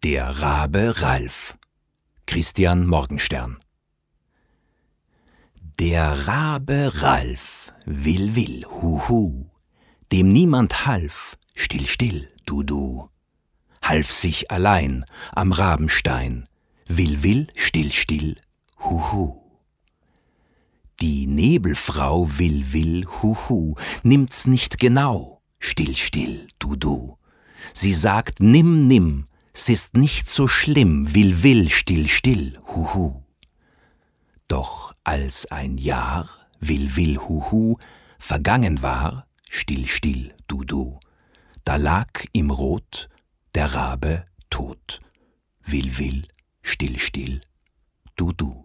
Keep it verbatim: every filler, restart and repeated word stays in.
Der Rabe Ralf. Christian Morgenstern. Der Rabe Ralf, will, will, hu, hu, dem niemand half, still, still, du, du, half sich allein am Rabenstein, will, will, still, still, hu, hu. Die Nebelfrau will, will, hu, hu, nimmt's nicht genau, still, still, du, du. Sie sagt, nimm, nimm, s ist nicht so schlimm, will, will, still, still, hu, hu. Doch als ein Jahr, will, will, hu, hu, vergangen war, still, still, du, du, da lag im Rot der Rabe tot, will, will, still, still, du, du.